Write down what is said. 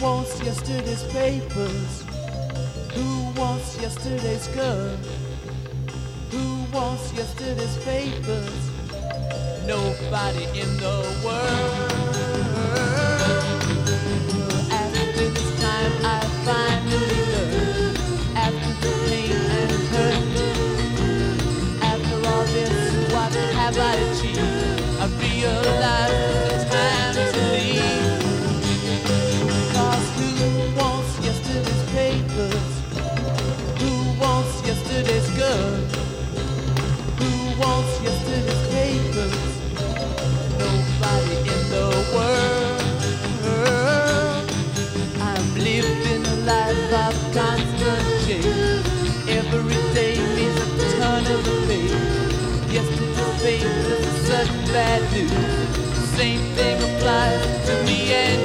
wants yesterday's papers? Who wants yesterday's girl? Who wants yesterday's papers? Nobody in the world. After this time I finally learned. After the pain and hurt, after all this, what have I achieved? I realize it's time to leave. Cause who wants yesterday's papers? Who wants yesterday's girl? Who wants yesterday's papers? Nobody in the world. I'm living a life of constant change. Every day means a turn of the page. Yesterday's papers is such bad news. The same thing applies to me and